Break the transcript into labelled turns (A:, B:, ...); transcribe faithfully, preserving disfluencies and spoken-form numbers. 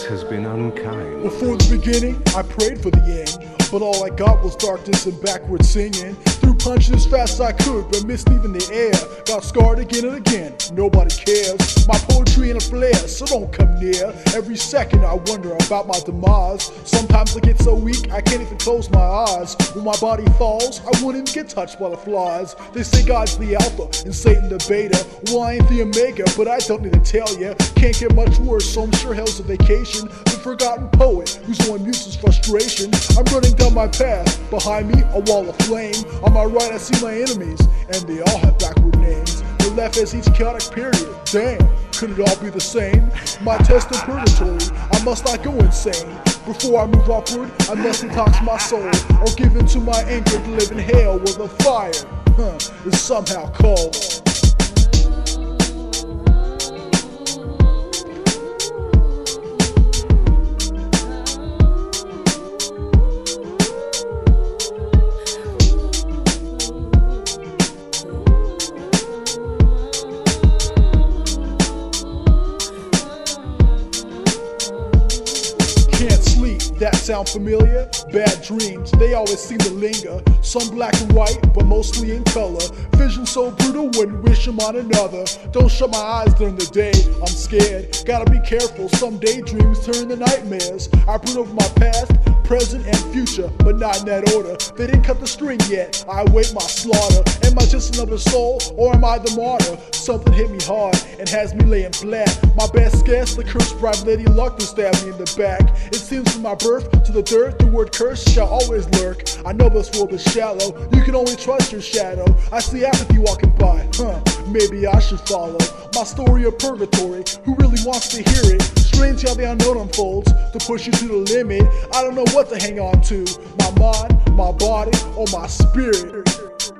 A: has been unkind.
B: Before the beginning, I prayed for the end, but all I got was darkness and backward singing. Threw punches as fast as I could, but missed even the air. Got scarred again and again, nobody cares. My poetry in a flare, so don't come near. Every second I wonder about my demise. Sometimes I get so weak, I can't even close my eyes. When my body falls, I won't even get touched by the flies. They say God's the alpha and Satan the beta. Well, I ain't the omega, but I don't need to tell ya. Can't get much worse, so I'm sure hell's a vacation. The forgotten poet, whose one muse is frustration. I'm running down my path, behind me a wall of flame. On my right I see my enemies, and they all have backward names. The left has each chaotic period. Damn, could it all be the same? My test in purgatory, I must not go insane. Before I move upward, I must detox my soul, or give in to my anger to live in hell where the fire huh, is somehow cold. Can't sleep, that sound familiar? Bad dreams, they always seem to linger. Some black and white, but mostly in color. Vision so brutal, wouldn't wish them on another. Don't shut my eyes during the day, I'm scared. Gotta be careful, some daydreams turn to nightmares. I brood over my past, present, and future, but not in that order. They didn't cut the string yet, I await my slaughter. Am I just another soul, or am I the martyr? Something hit me hard, and has me laying flat. My best guess, the cursed bride Lady Luck to stab me in the back. It seems from my birth to the dirt, the word curse shall always lurk. I know this world is shallow, you can only trust your shadow. I see apathy walking by, huh, maybe I should follow my story of purgatory, who really wants to hear it? Strange how the unknown unfolds, to push you to the limit. I don't know what to hang on to, my mind, my body, or my spirit.